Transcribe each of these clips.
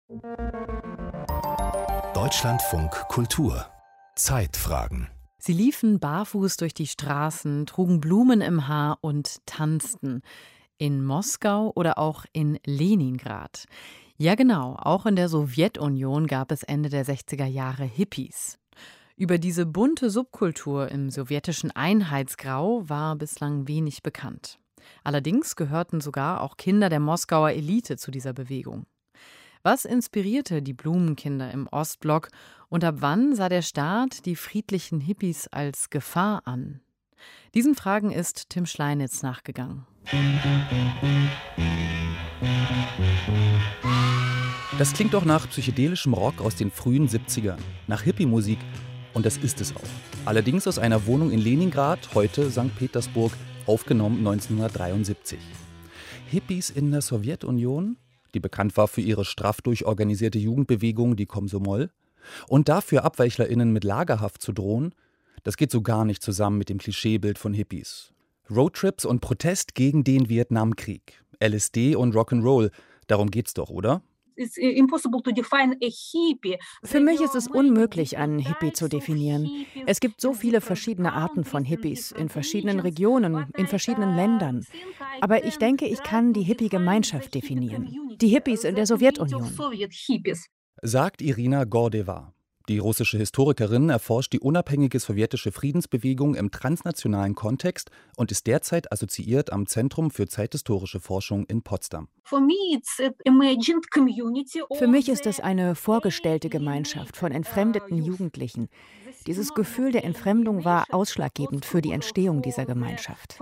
Deutschlandfunk Kultur Zeitfragen. Sie liefen barfuß durch die Straßen, trugen Blumen im Haar und tanzten. In Moskau oder auch in Leningrad. Ja genau, auch in der Sowjetunion gab es Ende der 60er Jahre Hippies. Über diese bunte Subkultur im sowjetischen Einheitsgrau war bislang wenig bekannt. Allerdings gehörten sogar auch Kinder der Moskauer Elite zu dieser Bewegung. Was inspirierte die Blumenkinder im Ostblock und ab wann sah der Staat die friedlichen Hippies als Gefahr an? Diesen Fragen ist Tim Schleinitz nachgegangen. Das klingt doch nach psychedelischem Rock aus den frühen 70ern, nach Hippie-Musik, und das ist es auch. Allerdings aus einer Wohnung in Leningrad, heute St. Petersburg, aufgenommen 1973. Hippies in der Sowjetunion, die bekannt war für ihre straff durchorganisierte Jugendbewegung, die Komsomol, und dafür AbweichlerInnen mit Lagerhaft zu drohen, das geht so gar nicht zusammen mit dem Klischeebild von Hippies. Roadtrips und Protest gegen den Vietnamkrieg, LSD und Rock'n'Roll, darum geht's doch, oder? Für mich ist es unmöglich, einen Hippie zu definieren. Es gibt so viele verschiedene Arten von Hippies in verschiedenen Regionen, in verschiedenen Ländern. Aber ich denke, ich kann die Hippie-Gemeinschaft definieren. Die Hippies in der Sowjetunion. Sagt Irina Gordeva. Die russische Historikerin erforscht die unabhängige sowjetische Friedensbewegung im transnationalen Kontext und ist derzeit assoziiert am Zentrum für zeithistorische Forschung in Potsdam. Für mich ist es eine vorgestellte Gemeinschaft von entfremdeten Jugendlichen. Dieses Gefühl der Entfremdung war ausschlaggebend für die Entstehung dieser Gemeinschaft.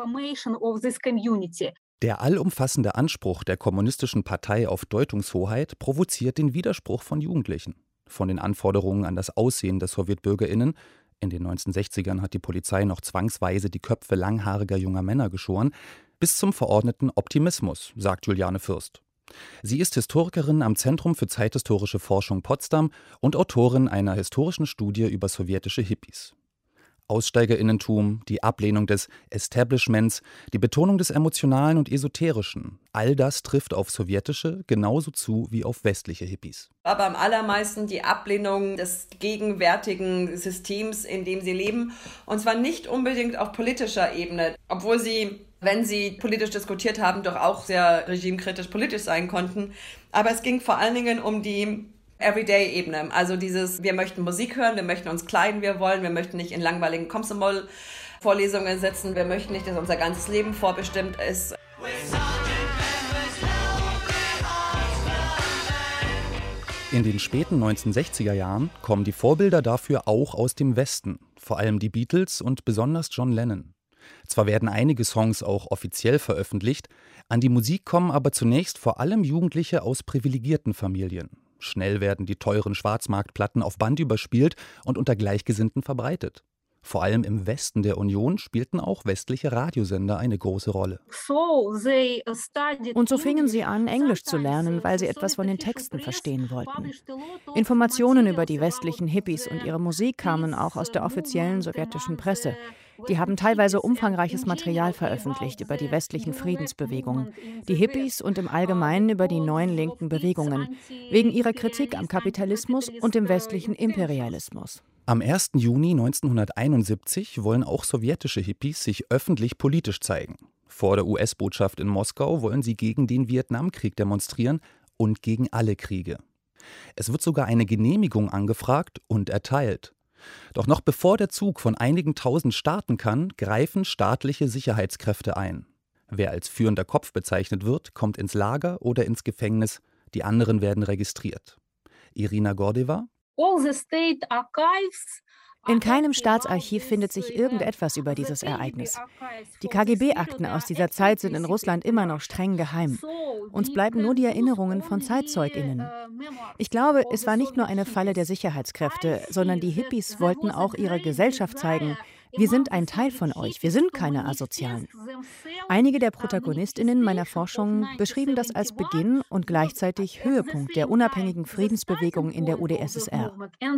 Der allumfassende Anspruch der kommunistischen Partei auf Deutungshoheit provoziert den Widerspruch von Jugendlichen. Von den Anforderungen an das Aussehen der SowjetbürgerInnen, in den 1960ern hat die Polizei noch zwangsweise die Köpfe langhaariger junger Männer geschoren, bis zum verordneten Optimismus, sagt Juliane Fürst. Sie ist Historikerin am Zentrum für zeithistorische Forschung Potsdam und Autorin einer historischen Studie über sowjetische Hippies. AussteigerInnentum, die Ablehnung des Establishments, die Betonung des Emotionalen und Esoterischen. All das trifft auf sowjetische genauso zu wie auf westliche Hippies. Aber am allermeisten die Ablehnung des gegenwärtigen Systems, in dem sie leben. Und zwar nicht unbedingt auf politischer Ebene, obwohl sie, wenn sie politisch diskutiert haben, doch auch sehr regimekritisch politisch sein konnten. Aber es ging vor allen Dingen um die Everyday-Ebene, also dieses, wir möchten Musik hören, wir möchten uns kleiden, wir möchten nicht in langweiligen Komsomol-Vorlesungen sitzen, wir möchten nicht, dass unser ganzes Leben vorbestimmt ist. In den späten 1960er Jahren kommen die Vorbilder dafür auch aus dem Westen, vor allem die Beatles und besonders John Lennon. Zwar werden einige Songs auch offiziell veröffentlicht, an die Musik kommen aber zunächst vor allem Jugendliche aus privilegierten Familien. Schnell werden die teuren Schwarzmarktplatten auf Band überspielt und unter Gleichgesinnten verbreitet. Vor allem im Westen der Union spielten auch westliche Radiosender eine große Rolle. Und so fingen sie an, Englisch zu lernen, weil sie etwas von den Texten verstehen wollten. Informationen über die westlichen Hippies und ihre Musik kamen auch aus der offiziellen sowjetischen Presse. Die haben teilweise umfangreiches Material veröffentlicht über die westlichen Friedensbewegungen, die Hippies und im Allgemeinen über die neuen linken Bewegungen, wegen ihrer Kritik am Kapitalismus und dem westlichen Imperialismus. Am 1. Juni 1971 wollen auch sowjetische Hippies sich öffentlich politisch zeigen. Vor der US-Botschaft in Moskau wollen sie gegen den Vietnamkrieg demonstrieren und gegen alle Kriege. Es wird sogar eine Genehmigung angefragt und erteilt. Doch noch bevor der Zug von einigen tausend starten kann, greifen staatliche Sicherheitskräfte ein. Wer als führender Kopf bezeichnet wird, kommt ins Lager oder ins Gefängnis, die anderen werden registriert. Irina Gordeva: In keinem Staatsarchiv findet sich irgendetwas über dieses Ereignis. Die KGB-Akten aus dieser Zeit sind in Russland immer noch streng geheim. Uns bleiben nur die Erinnerungen von ZeitzeugInnen. Ich glaube, es war nicht nur eine Falle der Sicherheitskräfte, sondern die Hippies wollten auch ihrer Gesellschaft zeigen, wir sind ein Teil von euch, wir sind keine Asozialen. Einige der ProtagonistInnen meiner Forschung beschrieben das als Beginn und gleichzeitig Höhepunkt der unabhängigen Friedensbewegung in der UdSSR.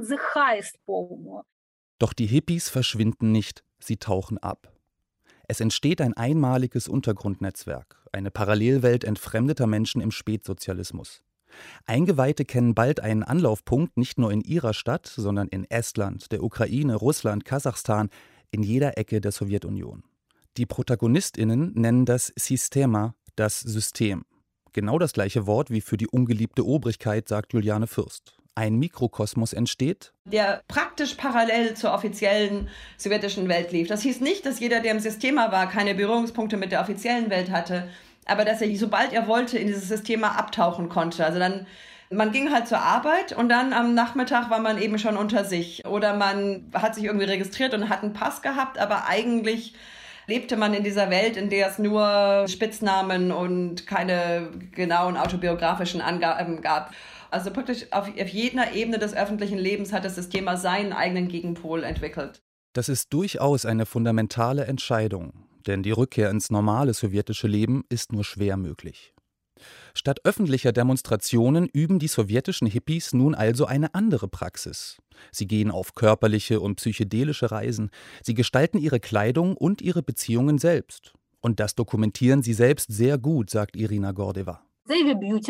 Doch die Hippies verschwinden nicht, sie tauchen ab. Es entsteht ein einmaliges Untergrundnetzwerk, eine Parallelwelt entfremdeter Menschen im Spätsozialismus. Eingeweihte kennen bald einen Anlaufpunkt nicht nur in ihrer Stadt, sondern in Estland, der Ukraine, Russland, Kasachstan, in jeder Ecke der Sowjetunion. Die ProtagonistInnen nennen das Sistema, das System. Genau das gleiche Wort wie für die ungeliebte Obrigkeit, sagt Juliane Fürst. Ein Mikrokosmos entsteht, der praktisch parallel zur offiziellen sowjetischen Welt lief. Das hieß nicht, dass jeder, der im Systema war, keine Berührungspunkte mit der offiziellen Welt hatte, aber dass er, sobald er wollte, in dieses Systema abtauchen konnte. Also dann, man ging halt zur Arbeit und dann am Nachmittag war man eben schon unter sich. Oder man hat sich irgendwie registriert und hat einen Pass gehabt, aber eigentlich lebte man in dieser Welt, in der es nur Spitznamen und keine genauen autobiografischen Angaben gab. Also praktisch auf jeder Ebene des öffentlichen Lebens hat das System seinen eigenen Gegenpol entwickelt. Das ist durchaus eine fundamentale Entscheidung, denn die Rückkehr ins normale sowjetische Leben ist nur schwer möglich. Statt öffentlicher Demonstrationen üben die sowjetischen Hippies nun also eine andere Praxis. Sie gehen auf körperliche und psychedelische Reisen, sie gestalten ihre Kleidung und ihre Beziehungen selbst. Und das dokumentieren sie selbst sehr gut, sagt Irina Gordeva. Sie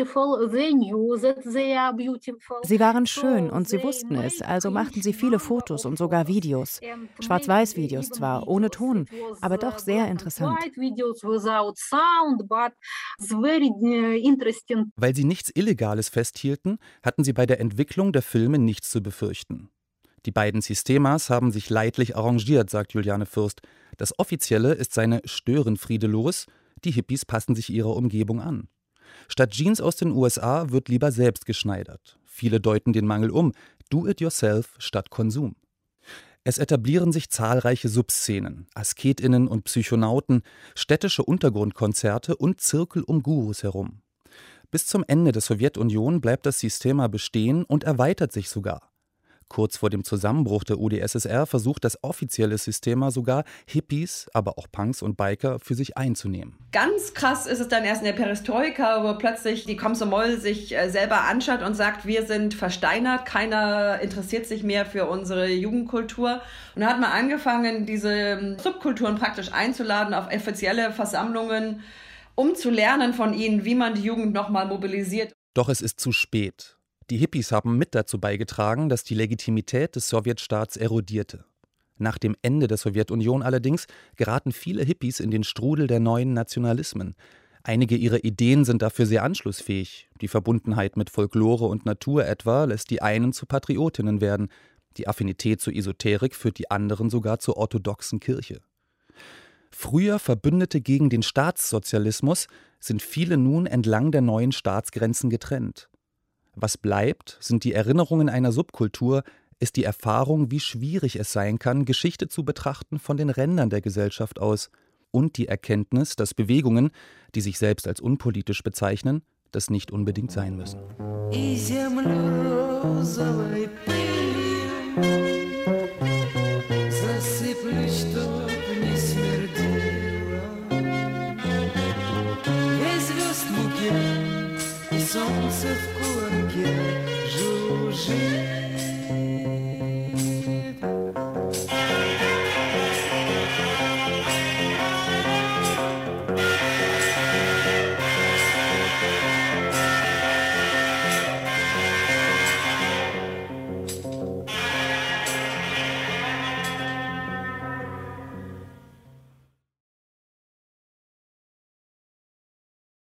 waren schön und sie wussten es, also machten sie viele Fotos und sogar Videos. Schwarz-Weiß-Videos zwar, ohne Ton, aber doch sehr interessant. Weil sie nichts Illegales festhielten, hatten sie bei der Entwicklung der Filme nichts zu befürchten. Die beiden Sistemas haben sich leidlich arrangiert, sagt Juliane Fürst. Das Offizielle ist seine Störenfriedelos, die Hippies passen sich ihrer Umgebung an. Statt Jeans aus den USA wird lieber selbst geschneidert. Viele deuten den Mangel um, Do-it-yourself statt Konsum. Es etablieren sich zahlreiche Subszenen, AsketInnen und Psychonauten, städtische Untergrundkonzerte und Zirkel um Gurus herum. Bis zum Ende der Sowjetunion bleibt das Sistema bestehen und erweitert sich sogar. Kurz vor dem Zusammenbruch der UdSSR versucht das offizielle Sistema sogar, Hippies, aber auch Punks und Biker für sich einzunehmen. Ganz krass ist es dann erst in der Perestroika, wo plötzlich die Komsomol sich selber anschaut und sagt, wir sind versteinert, keiner interessiert sich mehr für unsere Jugendkultur. Und da hat man angefangen, diese Subkulturen praktisch einzuladen auf offizielle Versammlungen, um zu lernen von ihnen, wie man die Jugend nochmal mobilisiert. Doch es ist zu spät. Die Hippies haben mit dazu beigetragen, dass die Legitimität des Sowjetstaats erodierte. Nach dem Ende der Sowjetunion allerdings geraten viele Hippies in den Strudel der neuen Nationalismen. Einige ihrer Ideen sind dafür sehr anschlussfähig. Die Verbundenheit mit Folklore und Natur etwa lässt die einen zu Patriotinnen werden. Die Affinität zur Esoterik führt die anderen sogar zur orthodoxen Kirche. Früher Verbündete gegen den Staatssozialismus sind viele nun entlang der neuen Staatsgrenzen getrennt. Was bleibt, sind die Erinnerungen einer Subkultur, ist die Erfahrung, wie schwierig es sein kann, Geschichte zu betrachten von den Rändern der Gesellschaft aus und die Erkenntnis, dass Bewegungen, die sich selbst als unpolitisch bezeichnen, das nicht unbedingt sein müssen. Солнце в кулаке жужжит.